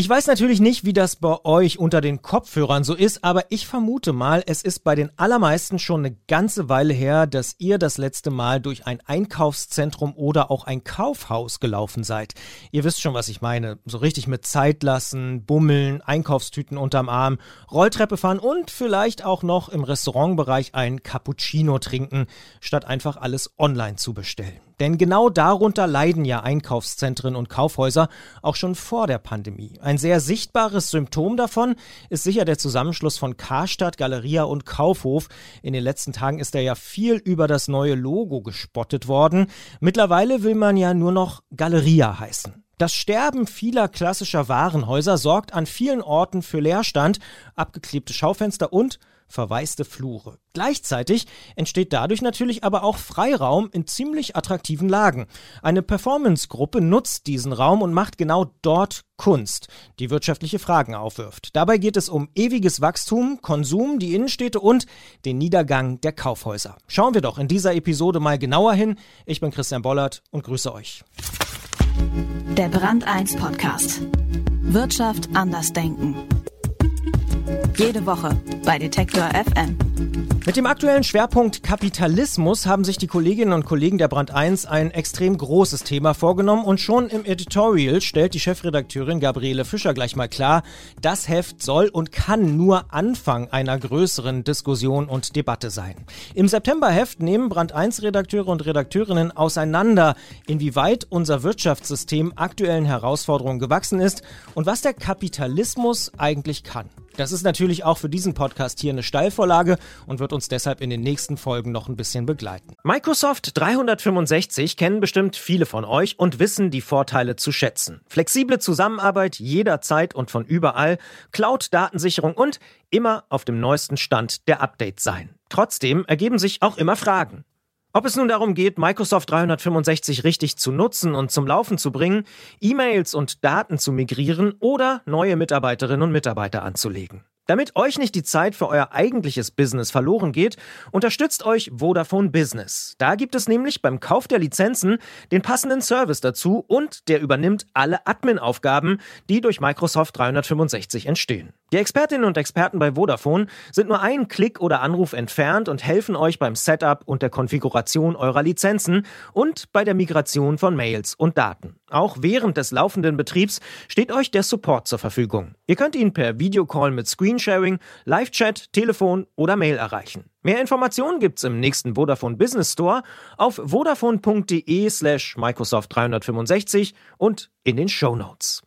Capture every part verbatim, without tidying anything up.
Ich weiß natürlich nicht, wie das bei euch unter den Kopfhörern so ist, aber ich vermute mal, es ist bei den allermeisten schon eine ganze Weile her, dass ihr das letzte Mal durch ein Einkaufszentrum oder auch ein Kaufhaus gelaufen seid. Ihr wisst schon, was ich meine. So richtig mit Zeit lassen, bummeln, Einkaufstüten unterm Arm, Rolltreppe fahren und vielleicht auch noch im Restaurantbereich ein Cappuccino trinken, statt einfach alles online zu bestellen. Denn genau darunter leiden ja Einkaufszentren und Kaufhäuser auch schon vor der Pandemie. Ein sehr sichtbares Symptom davon ist sicher der Zusammenschluss von Karstadt, Galeria und Kaufhof. In den letzten Tagen ist da ja viel über das neue Logo gespottet worden. Mittlerweile will man ja nur noch Galeria heißen. Das Sterben vieler klassischer Warenhäuser sorgt an vielen Orten für Leerstand, abgeklebte Schaufenster und verwaiste Flure. Gleichzeitig entsteht dadurch natürlich aber auch Freiraum in ziemlich attraktiven Lagen. Eine Performance-Gruppe nutzt diesen Raum und macht genau dort Kunst, die wirtschaftliche Fragen aufwirft. Dabei geht es um ewiges Wachstum, Konsum, die Innenstädte und den Niedergang der Kaufhäuser. Schauen wir doch in dieser Episode mal genauer hin. Ich bin Christian Bollert und grüße euch. Der Brand eins Podcast. Wirtschaft anders denken. Jede Woche bei Detektor F M. Mit dem aktuellen Schwerpunkt Kapitalismus haben sich die Kolleginnen und Kollegen der Brand eins ein extrem großes Thema vorgenommen und schon im Editorial stellt die Chefredakteurin Gabriele Fischer gleich mal klar, das Heft soll und kann nur Anfang einer größeren Diskussion und Debatte sein. Im Septemberheft nehmen Brand eins Redakteure und Redakteurinnen auseinander, inwieweit unser Wirtschaftssystem aktuellen Herausforderungen gewachsen ist und was der Kapitalismus eigentlich kann. Das ist natürlich auch für diesen Podcast hier eine Steilvorlage und wird uns deshalb in den nächsten Folgen noch ein bisschen begleiten. Microsoft dreihundertfünfundsechzig kennen bestimmt viele von euch und wissen die Vorteile zu schätzen. Flexible Zusammenarbeit jederzeit und von überall, Cloud-Datensicherung und immer auf dem neuesten Stand der Updates sein. Trotzdem ergeben sich auch immer Fragen. Ob es nun darum geht, Microsoft dreihundertfünfundsechzig richtig zu nutzen und zum Laufen zu bringen, E-Mails und Daten zu migrieren oder neue Mitarbeiterinnen und Mitarbeiter anzulegen. Damit euch nicht die Zeit für euer eigentliches Business verloren geht, unterstützt euch Vodafone Business. Da gibt es nämlich beim Kauf der Lizenzen den passenden Service dazu und der übernimmt alle Admin-Aufgaben, die durch Microsoft dreihundertfünfundsechzig entstehen. Die Expertinnen und Experten bei Vodafone sind nur einen Klick oder Anruf entfernt und helfen euch beim Setup und der Konfiguration eurer Lizenzen und bei der Migration von Mails und Daten. Auch während des laufenden Betriebs steht euch der Support zur Verfügung. Ihr könnt ihn per Videocall mit Screensharing, Live-Chat, Telefon oder Mail erreichen. Mehr Informationen gibt's im nächsten Vodafone Business Store auf vodafone.de slash Microsoft dreihundertfünfundsechzig und in den Shownotes.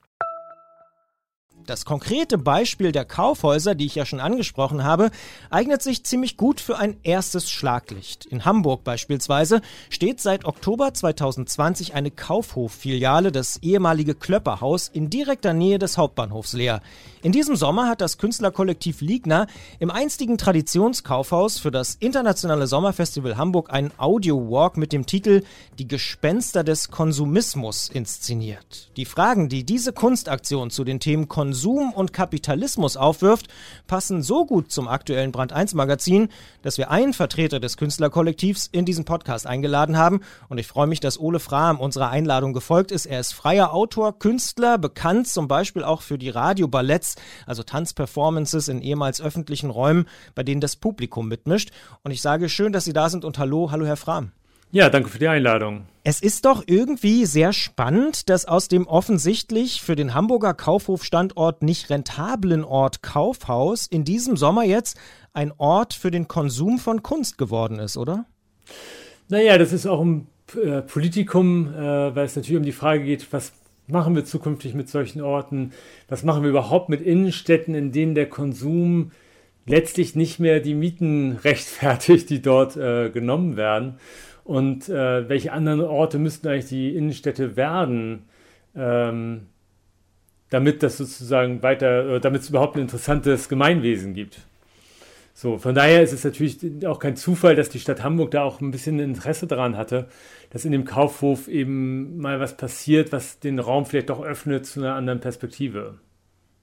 Das konkrete Beispiel der Kaufhäuser, die ich ja schon angesprochen habe, eignet sich ziemlich gut für ein erstes Schlaglicht. In Hamburg beispielsweise steht seit Oktober zweitausendzwanzig eine Kaufhof-Filiale, das ehemalige Klöpperhaus, in direkter Nähe des Hauptbahnhofs leer. In diesem Sommer hat das Künstlerkollektiv Liegner im einstigen Traditionskaufhaus für das Internationale Sommerfestival Hamburg einen Audio-Walk mit dem Titel »Die Gespenster des Konsumismus« inszeniert. Die Fragen, die diese Kunstaktion zu den Themen Konsum Konsum und Kapitalismus aufwirft, passen so gut zum aktuellen Brand eins Magazin, dass wir einen Vertreter des Künstlerkollektivs in diesen Podcast eingeladen haben. Und ich freue mich, dass Ole Frahm unserer Einladung gefolgt ist. Er ist freier Autor, Künstler, bekannt zum Beispiel auch für die Radioballetts, also Tanzperformances in ehemals öffentlichen Räumen, bei denen das Publikum mitmischt. Und ich sage, schön, dass Sie da sind und hallo, hallo Herr Frahm. Ja, danke für die Einladung. Es ist doch irgendwie sehr spannend, dass aus dem offensichtlich für den Hamburger Kaufhofstandort nicht rentablen Ort Kaufhaus in diesem Sommer jetzt ein Ort für den Konsum von Kunst geworden ist, oder? Naja, das ist auch ein äh, Politikum, äh, weil es natürlich um die Frage geht, was machen wir zukünftig mit solchen Orten? Was machen wir überhaupt mit Innenstädten, in denen der Konsum letztlich nicht mehr die Mieten rechtfertigt, die dort äh, genommen werden? Und äh, welche anderen Orte müssten eigentlich die Innenstädte werden, ähm, damit das sozusagen weiter, äh, damit es überhaupt ein interessantes Gemeinwesen gibt. So, von daher ist es natürlich auch kein Zufall, dass die Stadt Hamburg da auch ein bisschen Interesse daran hatte, dass in dem Kaufhof eben mal was passiert, was den Raum vielleicht doch öffnet zu einer anderen Perspektive.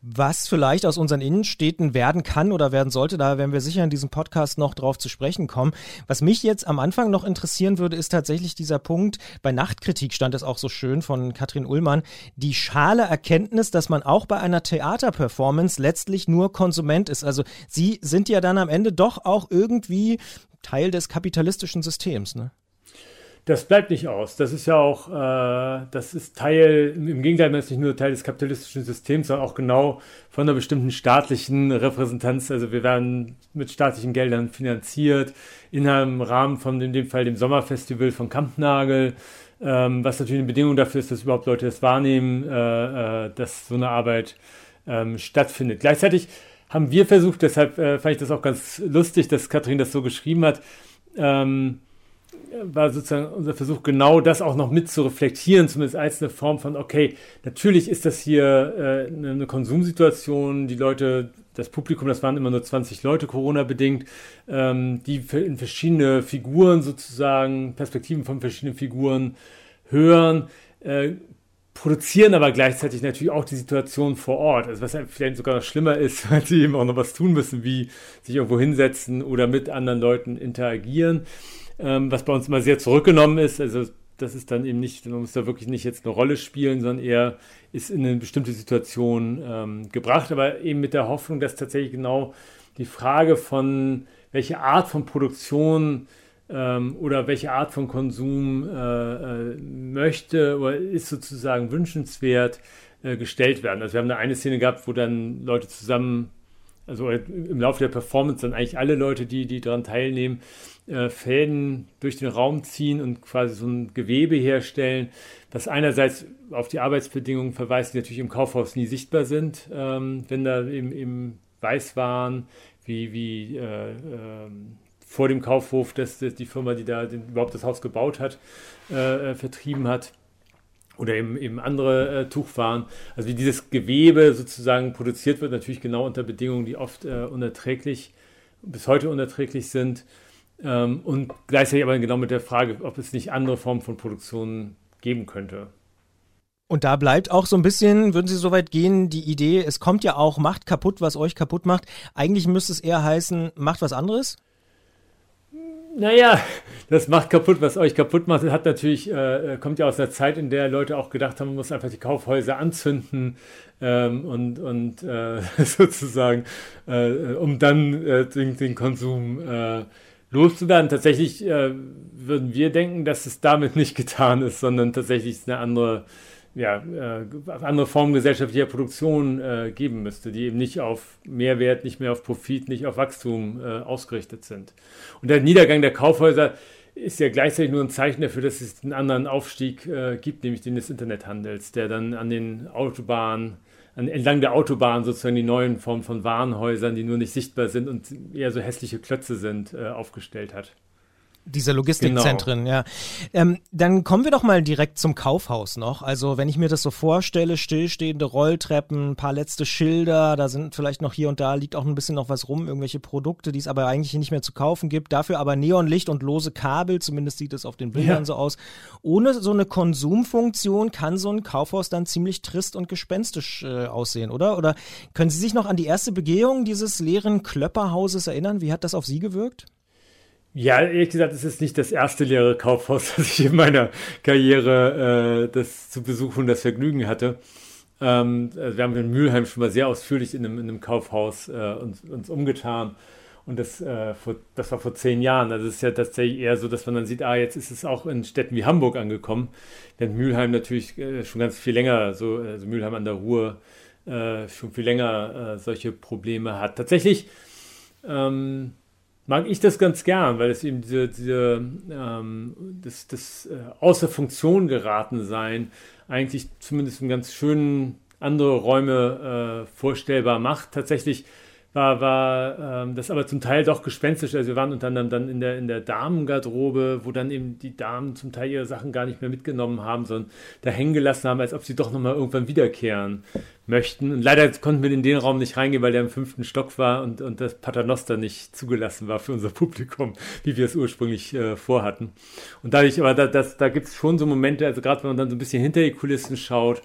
Was vielleicht aus unseren Innenstädten werden kann oder werden sollte, da werden wir sicher in diesem Podcast noch drauf zu sprechen kommen. Was mich jetzt am Anfang noch interessieren würde, ist tatsächlich dieser Punkt, bei Nachtkritik stand es auch so schön von Katrin Ullmann, die schale Erkenntnis, dass man auch bei einer Theaterperformance letztlich nur Konsument ist. Also Sie sind ja dann am Ende doch auch irgendwie Teil des kapitalistischen Systems, ne? Das bleibt nicht aus. Das ist ja auch, äh, das ist Teil, im Gegenteil, man ist nicht nur Teil des kapitalistischen Systems, sondern auch genau von einer bestimmten staatlichen Repräsentanz. Also wir werden mit staatlichen Geldern finanziert, in einem Rahmen von, in dem Fall, dem Sommerfestival von Kampnagel, ähm, was natürlich eine Bedingung dafür ist, dass überhaupt Leute das wahrnehmen, äh, äh, dass so eine Arbeit ähm, stattfindet. Gleichzeitig haben wir versucht, deshalb äh, fand ich das auch ganz lustig, dass Katrin das so geschrieben hat, ähm, war sozusagen unser Versuch, genau das auch noch mit zu reflektieren, zumindest als eine Form von, okay, natürlich ist das hier äh, eine Konsumsituation, die Leute, das Publikum, das waren immer nur zwanzig Leute, Corona-bedingt, ähm, die in verschiedene Figuren sozusagen, Perspektiven von verschiedenen Figuren hören, äh, produzieren aber gleichzeitig natürlich auch die Situation vor Ort, also was vielleicht sogar noch schlimmer ist, weil sie eben auch noch was tun müssen, wie sich irgendwo hinsetzen oder mit anderen Leuten interagieren. Ähm, was bei uns immer sehr zurückgenommen ist, also das ist dann eben nicht, man muss da wirklich nicht jetzt eine Rolle spielen, sondern eher ist in eine bestimmte Situation ähm, gebracht, aber eben mit der Hoffnung, dass tatsächlich genau die Frage von welche Art von Produktion ähm, oder welche Art von Konsum äh, äh, möchte oder ist sozusagen wünschenswert äh, gestellt werden. Also wir haben da eine Szene gehabt, wo dann Leute zusammen, also im Laufe der Performance dann eigentlich alle Leute, die, die daran teilnehmen, äh, Fäden durch den Raum ziehen und quasi so ein Gewebe herstellen, das einerseits auf die Arbeitsbedingungen verweist, die natürlich im Kaufhaus nie sichtbar sind, ähm, wenn da eben, eben Weißwaren, wie, wie äh, äh, vor dem Kaufhof, dass, dass die Firma, die da den, überhaupt das Haus gebaut hat, äh, vertrieben hat. Oder eben, eben andere äh, Tuchwaren. Also wie dieses Gewebe sozusagen produziert wird, natürlich genau unter Bedingungen, die oft äh, unerträglich, bis heute unerträglich sind. Ähm, und gleichzeitig aber genau mit der Frage, ob es nicht andere Formen von Produktion geben könnte. Und da bleibt auch so ein bisschen, würden Sie so weit gehen, die Idee, es kommt ja auch, macht kaputt, was euch kaputt macht. Eigentlich müsste es eher heißen, macht was anderes? Naja, das macht kaputt, was euch kaputt macht. Das hat natürlich, äh, kommt ja aus einer Zeit, in der Leute auch gedacht haben, man muss einfach die Kaufhäuser anzünden ähm, und, und äh, sozusagen, äh, um dann äh, den, den Konsum äh, loszuwerden. Tatsächlich äh, würden wir denken, dass es damit nicht getan ist, sondern tatsächlich ist eine andere, ja, äh, andere Form gesellschaftlicher Produktion äh, geben müsste, die eben nicht auf Mehrwert, nicht mehr auf Profit, nicht auf Wachstum äh, ausgerichtet sind. Und der Niedergang der Kaufhäuser ist ja gleichzeitig nur ein Zeichen dafür, dass es einen anderen Aufstieg äh, gibt, nämlich den des Internethandels, der dann an den Autobahnen, an, entlang der Autobahn sozusagen die neuen Formen von Warenhäusern, die nur nicht sichtbar sind und eher so hässliche Klötze sind, äh, aufgestellt hat. Diese Logistikzentren, genau. Ja. Ähm, dann kommen wir doch mal direkt zum Kaufhaus noch. Also wenn ich mir das so vorstelle, stillstehende Rolltreppen, ein paar letzte Schilder, da sind vielleicht noch hier und da, liegt auch ein bisschen noch was rum, irgendwelche Produkte, die es aber eigentlich nicht mehr zu kaufen gibt. Dafür aber Neonlicht und lose Kabel, zumindest sieht es auf den Bildern ja so aus. Ohne so eine Konsumfunktion kann so ein Kaufhaus dann ziemlich trist und gespenstisch äh, aussehen, oder? Oder können Sie sich noch an die erste Begehung dieses leeren Klöpperhauses erinnern? Wie hat das auf Sie gewirkt? Ja, ehrlich gesagt, es ist nicht das erste leere Kaufhaus, das ich in meiner Karriere äh, das zu besuchen, das Vergnügen hatte. Ähm, also wir haben in Mülheim schon mal sehr ausführlich in einem, in einem Kaufhaus äh, uns, uns umgetan. Und das, äh, vor, das war vor zehn Jahren. Also es ist ja tatsächlich eher so, dass man dann sieht, ah, jetzt ist es auch in Städten wie Hamburg angekommen. Während Mülheim natürlich äh, schon ganz viel länger, so also Mülheim an der Ruhr, äh, schon viel länger äh, solche Probleme hat. Tatsächlich ähm, mag ich das ganz gern, weil es eben diese, diese ähm, das, das äh, außer Funktion geraten sein eigentlich zumindest in ganz schönen andere Räume äh, vorstellbar macht. Tatsächlich war, war ähm, das aber zum Teil doch gespenstisch. Also wir waren unter anderem dann in der, in der Damengarderobe, wo dann eben die Damen zum Teil ihre Sachen gar nicht mehr mitgenommen haben, sondern da hängen gelassen haben, als ob sie doch nochmal irgendwann wiederkehren möchten. Und leider konnten wir in den Raum nicht reingehen, weil der im fünften Stock war und, und das Paternoster nicht zugelassen war für unser Publikum, wie wir es ursprünglich äh, vorhatten. Und dadurch, aber da, das, da gibt es schon so Momente, also gerade wenn man dann so ein bisschen hinter die Kulissen schaut,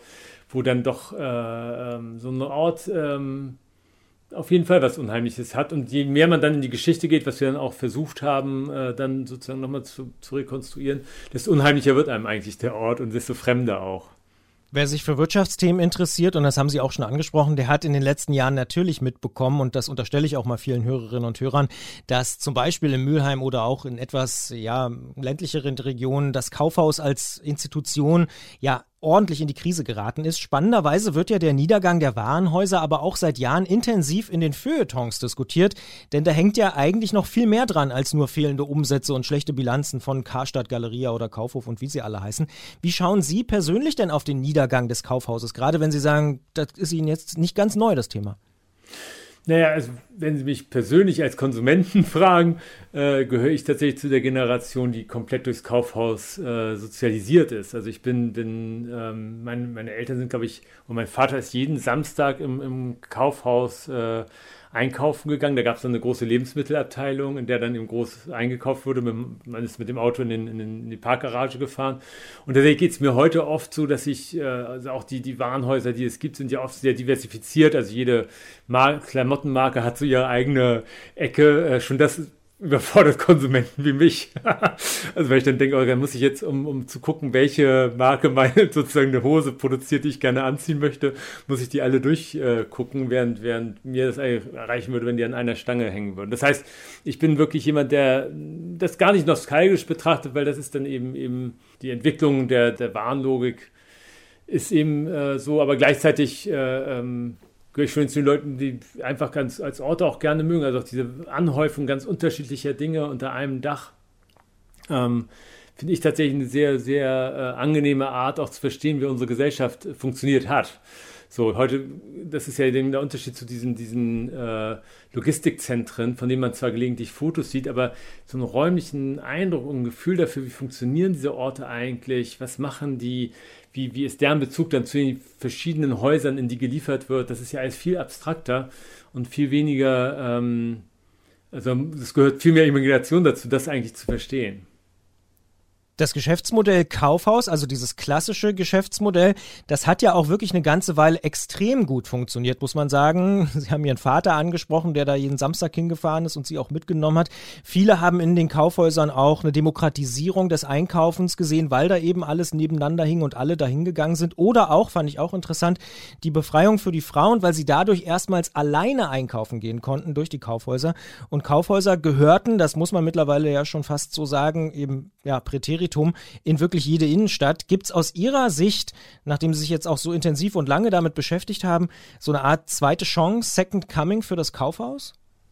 wo dann doch äh, ähm, so ein Ort ähm, auf jeden Fall was Unheimliches hat. Und je mehr man dann in die Geschichte geht, was wir dann auch versucht haben, äh, dann sozusagen nochmal zu, zu rekonstruieren, desto unheimlicher wird einem eigentlich der Ort und desto fremder auch. Wer sich für Wirtschaftsthemen interessiert, und das haben Sie auch schon angesprochen, der hat in den letzten Jahren natürlich mitbekommen, und das unterstelle ich auch mal vielen Hörerinnen und Hörern, dass zum Beispiel in Mülheim oder auch in etwas ja, ländlicheren Regionen das Kaufhaus als Institution ja ordentlich in die Krise geraten ist. Spannenderweise wird ja der Niedergang der Warenhäuser aber auch seit Jahren intensiv in den Feuilletons diskutiert, denn da hängt ja eigentlich noch viel mehr dran als nur fehlende Umsätze und schlechte Bilanzen von Karstadt, Galeria oder Kaufhof und wie sie alle heißen. Wie schauen Sie persönlich denn auf den Niedergang des Kaufhauses, gerade wenn Sie sagen, das ist Ihnen jetzt nicht ganz neu, das Thema? Naja, also wenn Sie mich persönlich als Konsumenten fragen, äh, gehöre ich tatsächlich zu der Generation, die komplett durchs Kaufhaus äh, sozialisiert ist. Also ich bin, bin ähm, mein, meine Eltern sind, glaube ich, und mein Vater ist jeden Samstag im, im Kaufhaus äh, einkaufen gegangen. Da gab es dann eine große Lebensmittelabteilung, in der dann eben groß eingekauft wurde. Man ist mit dem Auto in, den, in, den, in die Parkgarage gefahren. Und tatsächlich geht es mir heute oft so, dass ich, äh, also auch die, die Warenhäuser, die es gibt, sind ja oft sehr diversifiziert. Also jede Mar- Klamottenmarke hat so ihre eigene Ecke. Äh, schon das überfordert Konsumenten wie mich. Also weil ich dann denke, oh, dann muss ich jetzt, um, um zu gucken, welche Marke meine sozusagen eine Hose produziert, die ich gerne anziehen möchte, muss ich die alle durchgucken, äh, während, während mir das erreichen würde, wenn die an einer Stange hängen würden. Das heißt, ich bin wirklich jemand, der das gar nicht nostalgisch betrachtet, weil das ist dann eben eben die Entwicklung der, der Warenlogik ist eben äh, so, aber gleichzeitig äh, ähm, gehöre ich schon zu den Leuten, die einfach ganz als Orte auch gerne mögen. Also auch diese Anhäufung ganz unterschiedlicher Dinge unter einem Dach. Ähm, finde ich tatsächlich eine sehr, sehr äh, angenehme Art, auch zu verstehen, wie unsere Gesellschaft äh, funktioniert hat. So, heute, das ist ja der Unterschied zu diesen, diesen äh, Logistikzentren, von denen man zwar gelegentlich Fotos sieht, aber so einen räumlichen Eindruck und ein Gefühl dafür, wie funktionieren diese Orte eigentlich, was machen die, Wie, wie ist deren Bezug dann zu den verschiedenen Häusern, in die geliefert wird? Das ist ja alles viel abstrakter und viel weniger, ähm, also es gehört viel mehr Imagination dazu, das eigentlich zu verstehen. Das Geschäftsmodell Kaufhaus, also dieses klassische Geschäftsmodell, das hat ja auch wirklich eine ganze Weile extrem gut funktioniert, muss man sagen. Sie haben Ihren Vater angesprochen, der da jeden Samstag hingefahren ist und Sie auch mitgenommen hat. Viele haben in den Kaufhäusern auch eine Demokratisierung des Einkaufens gesehen, weil da eben alles nebeneinander hing und alle dahin gegangen sind. Oder auch, fand ich auch interessant, die Befreiung für die Frauen, weil sie dadurch erstmals alleine einkaufen gehen konnten durch die Kaufhäuser. Und Kaufhäuser gehörten, das muss man mittlerweile ja schon fast so sagen, eben ja Präteritum in wirklich jede Innenstadt. Gibt es aus Ihrer Sicht, nachdem Sie sich jetzt auch so intensiv und lange damit beschäftigt haben, so eine Art zweite Chance, Second Coming für das Kaufhaus?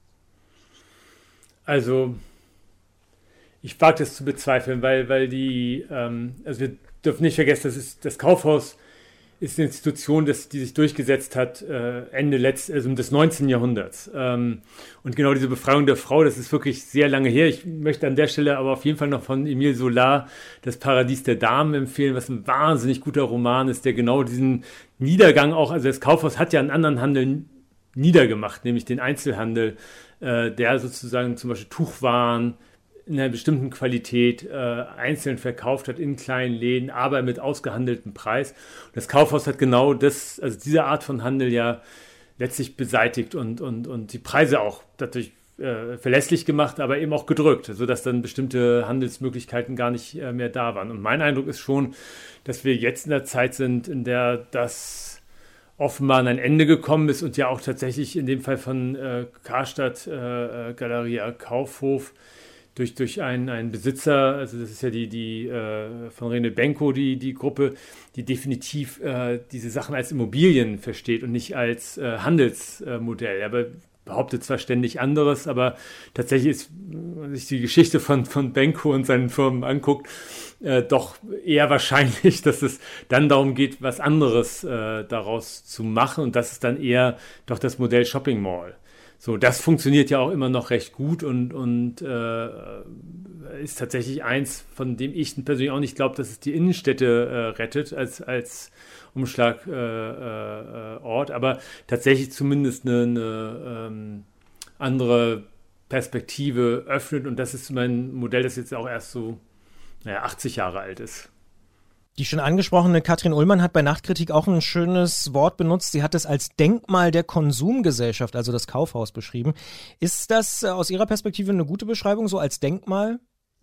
Also, ich wage das zu bezweifeln, weil, weil die, ähm, also wir dürfen nicht vergessen, das ist das Kaufhaus ist eine Institution, das, die sich durchgesetzt hat äh, Ende letzt, also des neunzehnten Jahrhunderts. Ähm, und genau diese Befreiung der Frau, das ist wirklich sehr lange her. Ich möchte an der Stelle aber auf jeden Fall noch von Emile Zola das Paradies der Damen empfehlen, was ein wahnsinnig guter Roman ist, der genau diesen Niedergang auch, also das Kaufhaus hat ja einen anderen Handel niedergemacht, nämlich den Einzelhandel, äh, der sozusagen zum Beispiel Tuchwaren in einer bestimmten Qualität äh, einzeln verkauft hat in kleinen Läden, aber mit ausgehandeltem Preis. Und das Kaufhaus hat genau das, also diese Art von Handel ja letztlich beseitigt und, und, und die Preise auch dadurch äh, verlässlich gemacht, aber eben auch gedrückt, sodass dann bestimmte Handelsmöglichkeiten gar nicht äh, mehr da waren. Und mein Eindruck ist schon, dass wir jetzt in der Zeit sind, in der das offenbar an ein Ende gekommen ist und ja auch tatsächlich in dem Fall von äh, Karstadt, äh, Galeria, Kaufhof, durch, durch einen, einen Besitzer, also das ist ja die, die äh, von René Benko, die, die Gruppe, die definitiv äh, diese Sachen als Immobilien versteht und nicht als äh, Handelsmodell. Er behauptet zwar ständig anderes, aber tatsächlich ist, wenn man sich die Geschichte von, von Benko und seinen Firmen anguckt, äh, doch eher wahrscheinlich, dass es dann darum geht, was anderes äh, daraus zu machen, und das ist dann eher doch das Modell Shopping Mall. So, das funktioniert ja auch immer noch recht gut und, und äh, ist tatsächlich eins, von dem ich persönlich auch nicht glaube, dass es die Innenstädte äh, rettet als, als Umschlagort, äh, äh, aber tatsächlich zumindest eine, eine ähm, andere Perspektive öffnet, und das ist mein Modell, das jetzt auch erst so naja, achtzig Jahre alt ist. Die schon angesprochene Katrin Ullmann hat bei Nachtkritik auch ein schönes Wort benutzt. Sie hat es als Denkmal der Konsumgesellschaft, also das Kaufhaus, beschrieben. Ist das aus Ihrer Perspektive eine gute Beschreibung, so als Denkmal?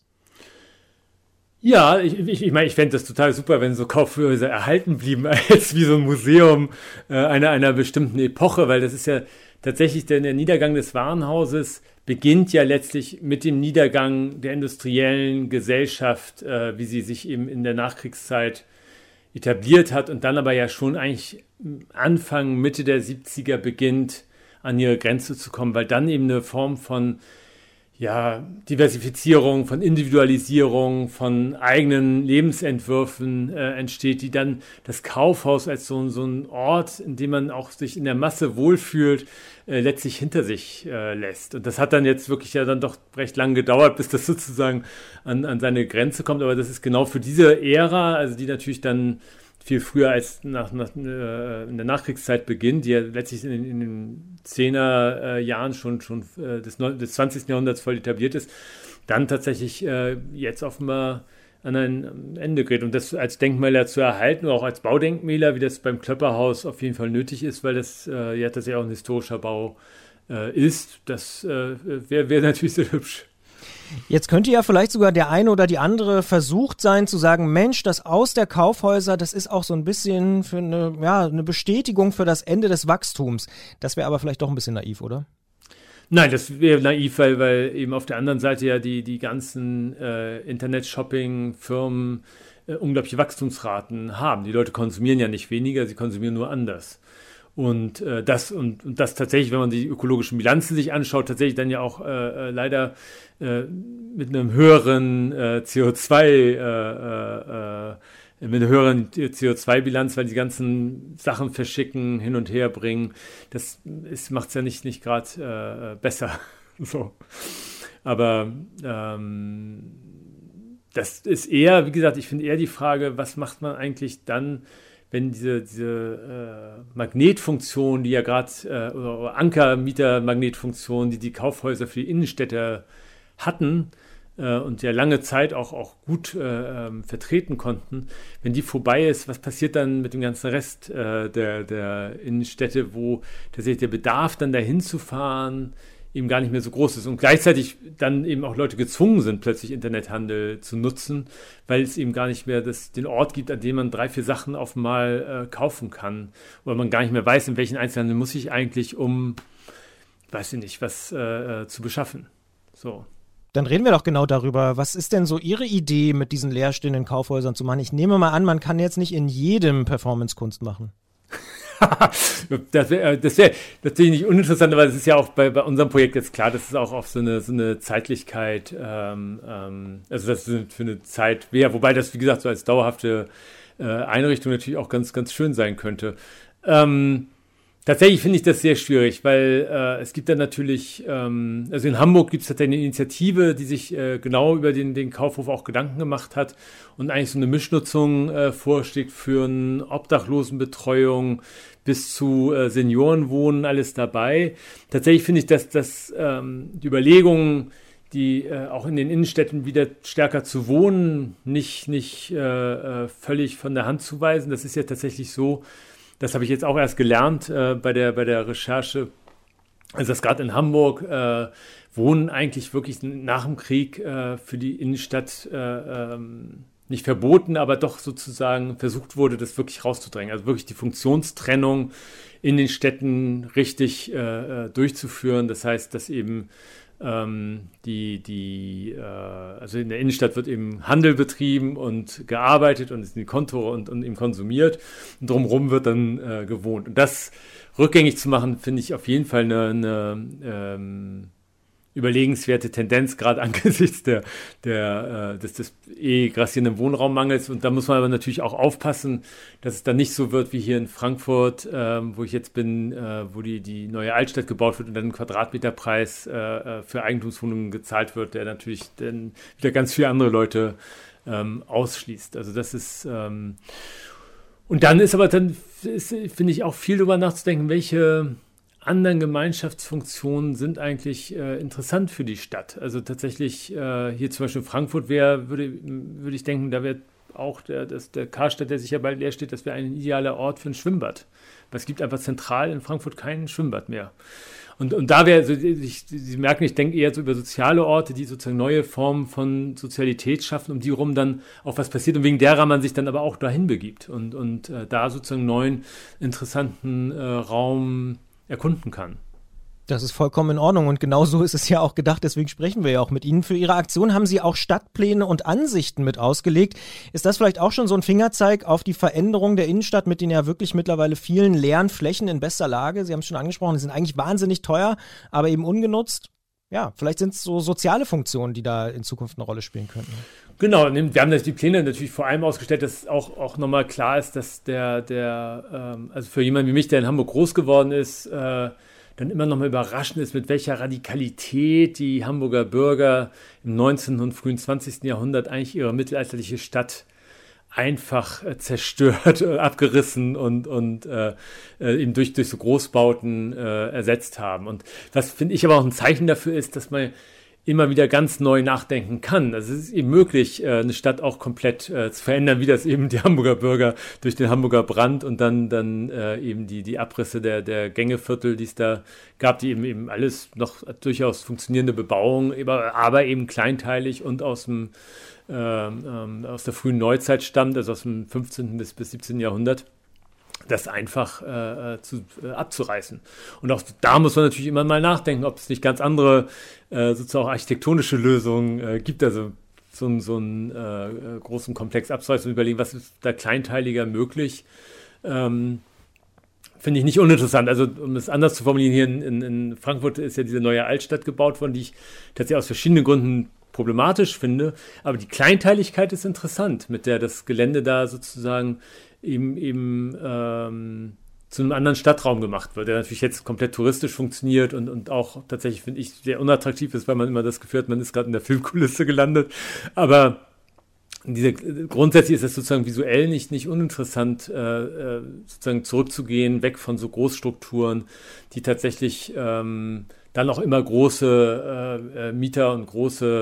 Ja, ich, ich, ich meine, ich fände das total super, wenn so Kaufhäuser erhalten blieben, als wie so ein Museum äh, einer, einer bestimmten Epoche, weil das ist ja tatsächlich der, der Niedergang des Warenhauses beginnt ja letztlich mit dem Niedergang der industriellen Gesellschaft, äh, wie sie sich eben in der Nachkriegszeit etabliert hat und dann aber ja schon eigentlich Anfang, Mitte der siebziger beginnt, an ihre Grenze zu kommen, weil dann eben eine Form von ja, Diversifizierung, von Individualisierung, von eigenen Lebensentwürfen äh, entsteht, die dann das Kaufhaus als so, so ein Ort, in dem man auch sich in der Masse wohlfühlt, äh, letztlich hinter sich äh, lässt. Und das hat dann jetzt wirklich ja dann doch recht lang gedauert, bis das sozusagen an, an seine Grenze kommt. Aber das ist genau für diese Ära, also die natürlich dann viel früher als nach, nach, äh, in der Nachkriegszeit beginnt, die ja letztlich in, in den Zehner-Jahren schon, schon äh, des, des zwanzigsten Jahrhunderts voll etabliert ist, dann tatsächlich äh, jetzt offenbar an ein Ende gerät. Und das als Denkmäler zu erhalten, oder auch als Baudenkmäler, wie das beim Klöpperhaus auf jeden Fall nötig ist, weil das äh, ja tatsächlich auch ein historischer Bau äh, ist, das äh, wäre wär natürlich sehr hübsch. Jetzt könnte ja vielleicht sogar der eine oder die andere versucht sein zu sagen, Mensch, das Aus der Kaufhäuser, das ist auch so ein bisschen für eine, ja, eine Bestätigung für das Ende des Wachstums. Das wäre aber vielleicht doch ein bisschen naiv, oder? Nein, das wäre naiv, weil, weil eben auf der anderen Seite ja die, die ganzen äh, Internet-Shopping-Firmen äh, unglaubliche Wachstumsraten haben. Die Leute konsumieren ja nicht weniger, sie konsumieren nur anders. Und äh, das und, und das tatsächlich, wenn man die ökologischen Bilanzen sich anschaut, tatsächlich dann ja auch äh, leider äh, mit einem höheren äh, C O zwei äh, äh, mit einer höheren C O zwei Bilanz, weil die ganzen Sachen verschicken, hin und her bringen. Das macht es ja nicht, nicht gerade äh, besser. So. Aber ähm, das ist eher, wie gesagt, ich finde eher die Frage, was macht man eigentlich dann, wenn diese, diese äh, Magnetfunktion, die ja gerade, äh, oder, oder Ankermieter-Magnetfunktion, die die Kaufhäuser für die Innenstädte hatten äh, und ja lange Zeit auch, auch gut äh, ähm, vertreten konnten, wenn die vorbei ist, was passiert dann mit dem ganzen Rest äh, der, der Innenstädte, wo tatsächlich der Bedarf, dann dahin zu fahren, eben gar nicht mehr so groß ist und gleichzeitig dann eben auch Leute gezwungen sind, plötzlich Internethandel zu nutzen, weil es eben gar nicht mehr das, den Ort gibt, an dem man drei, vier Sachen auf einmal äh, kaufen kann oder man gar nicht mehr weiß, in welchen Einzelhandel muss ich eigentlich, um, weiß ich nicht, was äh, zu beschaffen. So. Dann reden wir doch genau darüber. Was ist denn so Ihre Idee, mit diesen leerstehenden Kaufhäusern zu machen? Ich nehme mal an, man kann jetzt nicht in jedem Performance-Kunst machen. das wäre das wär, natürlich nicht uninteressant, aber es ist ja auch bei, bei unserem Projekt jetzt klar, dass es auch auf so eine, so eine Zeitlichkeit, ähm, ähm, also das ist für eine Zeit wäre, wobei das, wie gesagt, so als dauerhafte äh, Einrichtung natürlich auch ganz, ganz schön sein könnte. Ähm, Tatsächlich finde ich das sehr schwierig, weil äh, es gibt dann natürlich, ähm, also in Hamburg gibt es tatsächlich eine Initiative, die sich äh, genau über den, den Kaufhof auch Gedanken gemacht hat und eigentlich so eine Mischnutzung äh, vorschlägt für eine Obdachlosenbetreuung bis zu äh, Seniorenwohnen, alles dabei. Tatsächlich finde ich, dass, dass ähm, die Überlegungen, die äh, auch in den Innenstädten wieder stärker zu wohnen, nicht, nicht äh, völlig von der Hand zu weisen. Das ist ja tatsächlich so. Das habe ich jetzt auch erst gelernt äh, bei der, bei der Recherche. Also dass gerade in Hamburg äh, Wohnen eigentlich wirklich nach dem Krieg äh, für die Innenstadt äh, ähm, nicht verboten, aber doch sozusagen versucht wurde, das wirklich rauszudrängen. Also wirklich die Funktionstrennung in den Städten richtig äh, durchzuführen. Das heißt, dass eben ähm, die, die äh, also in der Innenstadt wird eben Handel betrieben und gearbeitet und es sind die Kontore und, und eben konsumiert und drumherum wird dann äh, gewohnt. Und das rückgängig zu machen, finde ich auf jeden Fall eine, eine ähm, überlegenswerte Tendenz, gerade angesichts der, der, äh, des, des eh grassierenden Wohnraummangels. Und da muss man aber natürlich auch aufpassen, dass es dann nicht so wird wie hier in Frankfurt, äh, wo ich jetzt bin, äh, wo die, die neue Altstadt gebaut wird und dann ein Quadratmeterpreis äh, für Eigentumswohnungen gezahlt wird, der natürlich dann wieder ganz viele andere Leute ähm, ausschließt. Also das ist ähm, und dann ist aber dann, ist, finde ich, auch viel darüber nachzudenken, welche anderen Gemeinschaftsfunktionen sind eigentlich äh, interessant für die Stadt. Also tatsächlich äh, hier zum Beispiel in Frankfurt wäre, würde, würde ich denken, da wäre auch der, das, der Karstadt, der sicher bald leer steht, das wäre ein idealer Ort für ein Schwimmbad. Weil es gibt einfach zentral in Frankfurt kein Schwimmbad mehr. Und, und da wäre, so, Sie merken, ich denke eher so über soziale Orte, die sozusagen neue Formen von Sozialität schaffen, um die rum dann auch was passiert und wegen derer man sich dann aber auch dahin begibt und, und äh, da sozusagen neuen, interessanten äh, Raum erkunden kann. Das ist vollkommen in Ordnung und genau so ist es ja auch gedacht, deswegen sprechen wir ja auch mit Ihnen. Für Ihre Aktion haben Sie auch Stadtpläne und Ansichten mit ausgelegt. Ist das vielleicht auch schon so ein Fingerzeig auf die Veränderung der Innenstadt mit den ja wirklich mittlerweile vielen leeren Flächen in bester Lage? Sie haben es schon angesprochen, die sind eigentlich wahnsinnig teuer, aber eben ungenutzt. Ja, vielleicht sind es so soziale Funktionen, die da in Zukunft eine Rolle spielen könnten. Genau, wir haben die Pläne natürlich vor allem ausgestellt, dass auch, auch nochmal klar ist, dass der, der ähm, also für jemanden wie mich, der in Hamburg groß geworden ist, äh, dann immer noch mal überraschend ist, mit welcher Radikalität die Hamburger Bürger im neunzehnten und frühen zwanzigsten Jahrhundert eigentlich ihre mittelalterliche Stadt einfach äh, zerstört, äh, abgerissen und, und äh, eben durch, durch so Großbauten äh, ersetzt haben. Und was, finde ich, aber auch ein Zeichen dafür ist, dass man immer wieder ganz neu nachdenken kann. Also es ist eben möglich, eine Stadt auch komplett äh, zu verändern, wie das eben die Hamburger Bürger durch den Hamburger Brand und dann, dann äh, eben die, die Abrisse der, der Gängeviertel, die es da gab, die eben, eben alles noch durchaus funktionierende Bebauung, aber eben kleinteilig und aus dem ähm, ähm, aus der frühen Neuzeit stammt, also aus dem fünfzehnten bis, bis siebzehnten Jahrhundert. Das einfach äh, zu, äh, abzureißen. Und auch da muss man natürlich immer mal nachdenken, ob es nicht ganz andere äh, sozusagen architektonische Lösungen äh, gibt. Also so, so einen äh, großen Komplex abzureißen und überlegen, was ist da kleinteiliger möglich. Ähm, finde ich nicht uninteressant. Also um es anders zu formulieren, hier in, in Frankfurt ist ja diese neue Altstadt gebaut worden, die ich tatsächlich aus verschiedenen Gründen problematisch finde. Aber die Kleinteiligkeit ist interessant, mit der das Gelände da sozusagen eben, eben ähm, zu einem anderen Stadtraum gemacht wird, der natürlich jetzt komplett touristisch funktioniert und, und auch tatsächlich, finde ich, sehr unattraktiv ist, weil man immer das Gefühl hat, man ist gerade in der Filmkulisse gelandet. Aber diese, grundsätzlich ist es sozusagen visuell nicht, nicht uninteressant, äh, sozusagen zurückzugehen, weg von so Großstrukturen, die tatsächlich ähm, dann auch immer große äh, Mieter und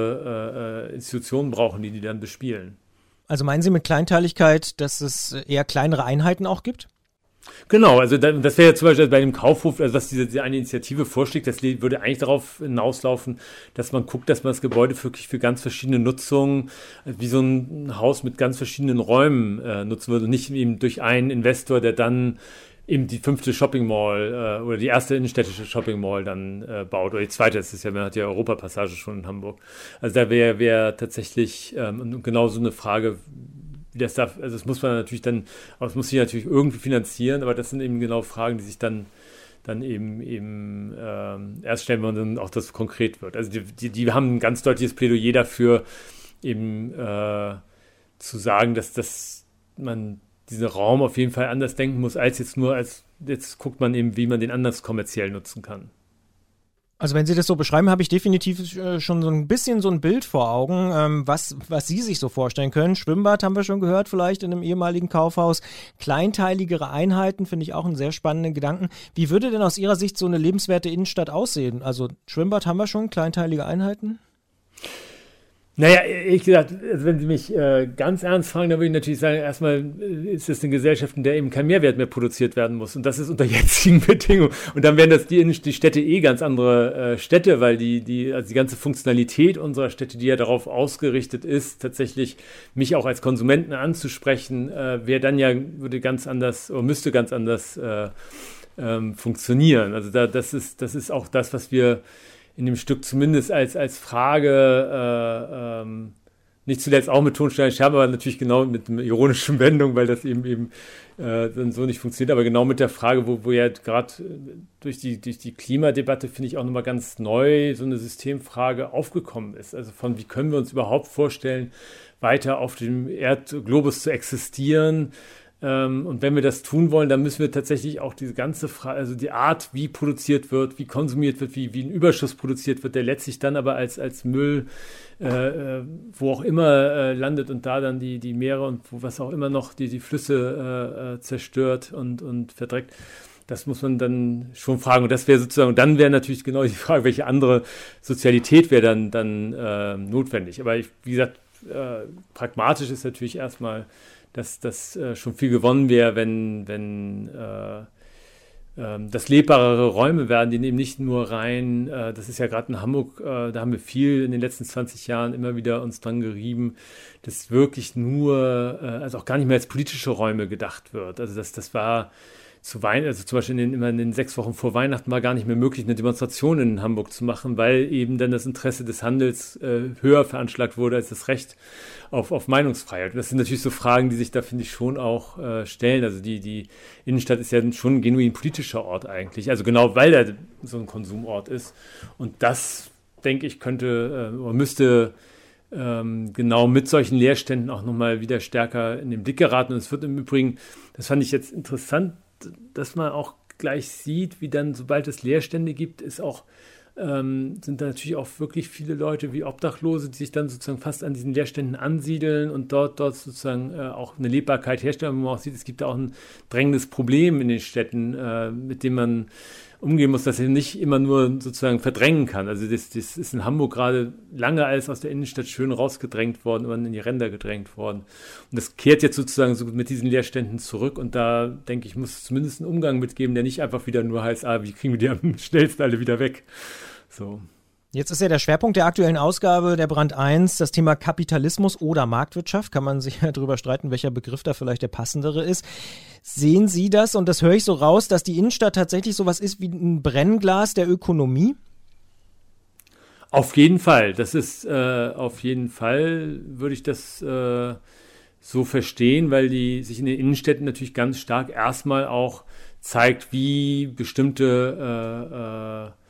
große äh, Institutionen brauchen, die die dann bespielen. Also meinen Sie mit Kleinteiligkeit, dass es eher kleinere Einheiten auch gibt? Genau, also das wäre ja zum Beispiel bei dem Kaufhof, also was diese, diese eine Initiative vorschlägt, das würde eigentlich darauf hinauslaufen, dass man guckt, dass man das Gebäude wirklich für ganz verschiedene Nutzungen, wie so ein Haus mit ganz verschiedenen Räumen äh, nutzen würde und nicht eben durch einen Investor, der dann eben die fünfte Shopping Mall äh, oder die erste innenstädtische Shopping Mall dann äh, baut. Oder die zweite, das ist ja, man hat ja Europapassage schon in Hamburg. Also da wäre wär tatsächlich ähm, genau so eine Frage, wie das darf, also das muss man natürlich dann, aber das muss sich natürlich irgendwie finanzieren, aber das sind eben genau Fragen, die sich dann dann eben eben ähm, erst stellen, wenn dann auch das konkret wird. Also die, die, die haben ein ganz deutliches Plädoyer dafür, eben äh, zu sagen, dass das man diesen Raum auf jeden Fall anders denken muss, als jetzt nur, als jetzt guckt man eben, wie man den anders kommerziell nutzen kann. Also wenn Sie das so beschreiben, habe ich definitiv äh, schon so ein bisschen so ein Bild vor Augen, ähm, was, was Sie sich so vorstellen können. Schwimmbad haben wir schon gehört, vielleicht in einem ehemaligen Kaufhaus. Kleinteiligere Einheiten finde ich auch einen sehr spannenden Gedanken. Wie würde denn aus Ihrer Sicht so eine lebenswerte Innenstadt aussehen? Also Schwimmbad haben wir schon, kleinteilige Einheiten? Naja, ehrlich gesagt, also wenn Sie mich äh, ganz ernst fragen, dann würde ich natürlich sagen, erstmal ist es eine Gesellschaft, in der eben kein Mehrwert mehr produziert werden muss. Und das ist unter jetzigen Bedingungen. Und dann wären das die, die Städte eh ganz andere äh, Städte, weil die, die, also die ganze Funktionalität unserer Städte, die ja darauf ausgerichtet ist, tatsächlich mich auch als Konsumenten anzusprechen, äh, wäre dann ja, würde ganz anders, oder müsste ganz anders äh, ähm, funktionieren. Also da, das ist, das ist auch das, was wir in dem Stück zumindest als, als Frage, äh, ähm, nicht zuletzt auch mit Tonstein Scherben, aber natürlich genau mit einer ironischen Wendung, weil das eben eben äh, dann so nicht funktioniert, aber genau mit der Frage, wo, wo ja gerade durch die, durch die Klimadebatte, finde ich, auch nochmal ganz neu so eine Systemfrage aufgekommen ist. Also von wie können wir uns überhaupt vorstellen, weiter auf dem Erdglobus zu existieren. Ähm, und wenn wir das tun wollen, dann müssen wir tatsächlich auch diese ganze Frage, also die Art, wie produziert wird, wie konsumiert wird, wie, wie ein Überschuss produziert wird, der letztlich dann aber als, als Müll, äh, wo auch immer äh, landet und da dann die, die Meere und wo was auch immer noch die, die Flüsse äh, zerstört und, und verdreckt. Das muss man dann schon fragen. Und das wäre sozusagen, und dann wäre natürlich genau die Frage, welche andere Sozialität wäre dann, dann äh, notwendig. Aber ich, wie gesagt, äh, pragmatisch ist natürlich erstmal, dass das äh, schon viel gewonnen wäre, wenn, wenn äh, äh, das lebbarere Räume werden, die eben nicht nur rein, äh, das ist ja gerade in Hamburg, äh, da haben wir viel in den letzten zwanzig Jahren immer wieder uns dran gerieben, dass wirklich nur, äh, also auch gar nicht mehr als politische Räume gedacht wird. Also das, das war zu Weihnachten, also zum Beispiel in den, immer in den sechs Wochen vor Weihnachten war gar nicht mehr möglich, eine Demonstration in Hamburg zu machen, weil eben dann das Interesse des Handels äh, höher veranschlagt wurde als das Recht auf, auf Meinungsfreiheit. Und das sind natürlich so Fragen, die sich da, finde ich, schon auch äh, stellen. Also die, die Innenstadt ist ja schon ein genuin politischer Ort eigentlich, also genau weil er so ein Konsumort ist. Und das, denke ich, könnte äh, oder müsste ähm, genau mit solchen Leerständen auch nochmal wieder stärker in den Blick geraten. Und es wird im Übrigen, das fand ich jetzt interessant, dass man auch gleich sieht, wie dann, sobald es Leerstände gibt, ist auch, ähm, sind da natürlich auch wirklich viele Leute wie Obdachlose, die sich dann sozusagen fast an diesen Leerständen ansiedeln und dort, dort sozusagen äh, auch eine Lebbarkeit herstellen. Und man auch sieht, es gibt da auch ein drängendes Problem in den Städten, äh, mit dem man umgehen muss, dass er nicht immer nur sozusagen verdrängen kann. Also das, das ist in Hamburg gerade lange alles aus der Innenstadt schön rausgedrängt worden, immer in die Ränder gedrängt worden. Und das kehrt jetzt sozusagen so mit diesen Leerständen zurück. Und da, denke ich, muss es zumindest einen Umgang mitgeben, der nicht einfach wieder nur heißt, ah, wie kriegen wir die am schnellsten alle wieder weg? So. Jetzt ist ja der Schwerpunkt der aktuellen Ausgabe der Brand eins das Thema Kapitalismus oder Marktwirtschaft. Kann man sich ja darüber streiten, welcher Begriff da vielleicht der passendere ist. Sehen Sie das, und das höre ich so raus, dass die Innenstadt tatsächlich sowas ist wie ein Brennglas der Ökonomie? Auf jeden Fall. Das ist äh, auf jeden Fall, würde ich das äh, so verstehen, weil die sich in den Innenstädten natürlich ganz stark erstmal auch zeigt, wie bestimmte äh, äh,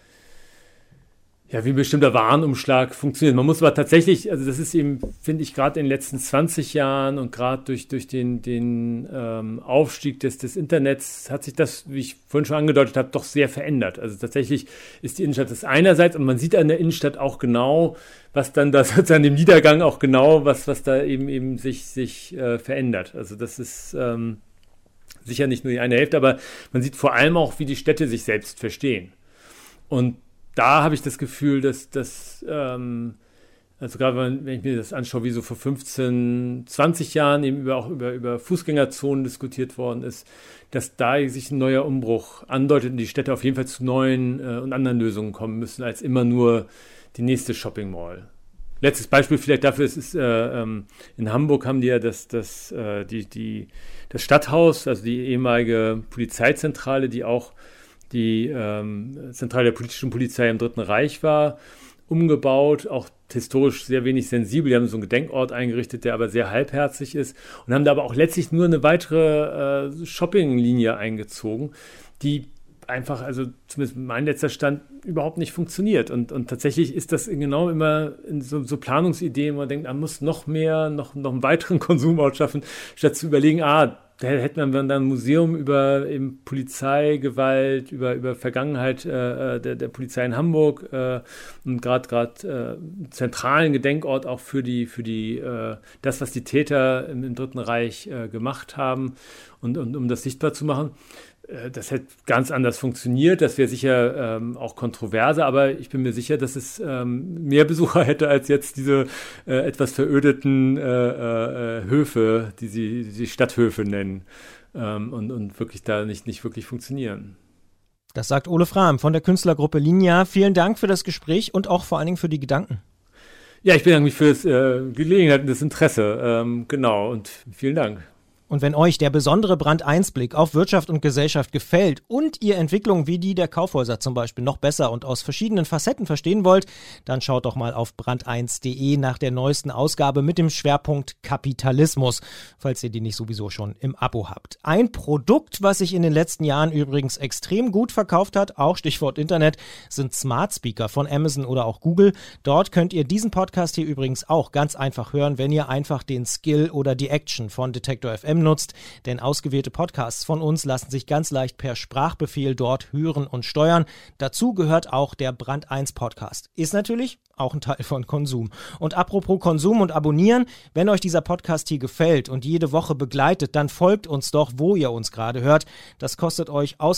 Ja, wie ein bestimmter Warenumschlag funktioniert. Man muss aber tatsächlich, also das ist eben, finde ich, gerade in den letzten zwanzig Jahren und gerade durch, durch den, den ähm, Aufstieg des, des Internets hat sich das, wie ich vorhin schon angedeutet habe, doch sehr verändert. Also tatsächlich ist die Innenstadt das einerseits, und man sieht an der Innenstadt auch genau, was dann da sozusagen im Niedergang auch genau, was, was da eben eben sich, sich äh, verändert. Also das ist ähm, sicher nicht nur die eine Hälfte, aber man sieht vor allem auch, wie die Städte sich selbst verstehen. Und da habe ich das Gefühl, dass das, ähm, also gerade wenn, wenn ich mir das anschaue, wie so vor fünfzehn, zwanzig Jahren eben über, auch über, über Fußgängerzonen diskutiert worden ist, dass da sich ein neuer Umbruch andeutet und die Städte auf jeden Fall zu neuen äh, und anderen Lösungen kommen müssen, als immer nur die nächste Shopping Mall. Letztes Beispiel vielleicht dafür ist, ist äh, ähm, in Hamburg haben die ja das, das, äh, die, die, das Stadthaus, also die ehemalige Polizeizentrale, die auch die ähm, Zentrale der politischen Polizei im Dritten Reich war, umgebaut, auch historisch sehr wenig sensibel. Die haben so einen Gedenkort eingerichtet, der aber sehr halbherzig ist, und haben da aber auch letztlich nur eine weitere äh, Shoppinglinie eingezogen, die einfach, also zumindest mein letzter Stand, überhaupt nicht funktioniert. Und, und tatsächlich ist das genau immer in so, so Planungsideen, wo man denkt, man muss noch mehr, noch, noch einen weiteren Konsumort schaffen, statt zu überlegen, ah, da hätte man dann ein Museum über eben Polizeigewalt, über, über Vergangenheit äh, der, der Polizei in Hamburg äh, und gerade gerade äh, zentralen Gedenkort auch für die für die äh, das, was die Täter im, im Dritten Reich äh, gemacht haben, und, und um das sichtbar zu machen. Äh, das hätte ganz anders funktioniert. Das wäre sicher ähm, auch kontroverser, aber ich bin mir sicher, dass es ähm, mehr Besucher hätte als jetzt diese äh, etwas verödeten äh, äh, Höfe, die sie die Stadthöfe nennen, ähm, und, und wirklich da nicht, nicht wirklich funktionieren. Das sagt Ole Frahm von der Künstlergruppe Linja. Vielen Dank für das Gespräch und auch vor allen Dingen für die Gedanken. Ja, ich bedanke mich für das äh, Gelegenheit und das Interesse. Ähm, genau, und vielen Dank. Und wenn euch der besondere Brand eins Blick auf Wirtschaft und Gesellschaft gefällt und ihr Entwicklungen wie die der Kaufhäuser zum Beispiel noch besser und aus verschiedenen Facetten verstehen wollt, dann schaut doch mal auf brand eins punkt de nach der neuesten Ausgabe mit dem Schwerpunkt Kapitalismus, falls ihr die nicht sowieso schon im Abo habt. Ein Produkt, was sich in den letzten Jahren übrigens extrem gut verkauft hat, auch Stichwort Internet, sind Smart Speaker von Amazon oder auch Google. Dort könnt ihr diesen Podcast hier übrigens auch ganz einfach hören, wenn ihr einfach den Skill oder die Action von Detektor F M nutzt, denn ausgewählte Podcasts von uns lassen sich ganz leicht per Sprachbefehl dort hören und steuern. Dazu gehört auch der Brand eins Podcast. Ist natürlich auch ein Teil von Konsum. Und apropos Konsum und Abonnieren, wenn euch dieser Podcast hier gefällt und jede Woche begleitet, dann folgt uns doch, wo ihr uns gerade hört. Das kostet euch außer ein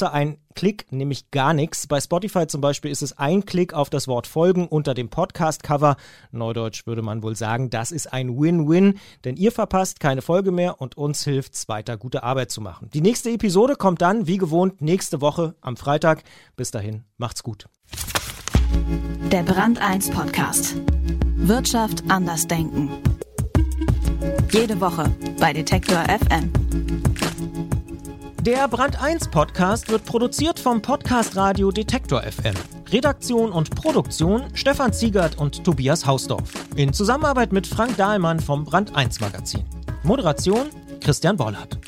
Klick nämlich gar nichts. Bei Spotify zum Beispiel ist es ein Klick auf das Wort Folgen unter dem Podcast-Cover. Neudeutsch würde man wohl sagen, das ist ein Win-Win, denn ihr verpasst keine Folge mehr und uns hilft es weiter, gute Arbeit zu machen. Die nächste Episode kommt dann, wie gewohnt, nächste Woche am Freitag. Bis dahin, macht's gut. Der Brand eins Podcast. Wirtschaft anders denken. Jede Woche bei Detektor F M. Der Brand eins Podcast wird produziert vom Podcast Radio Detektor F M. Redaktion und Produktion Stefan Ziegert und Tobias Hausdorf. In Zusammenarbeit mit Frank Dahlmann vom Brand eins Magazin. Moderation Christian Bollert.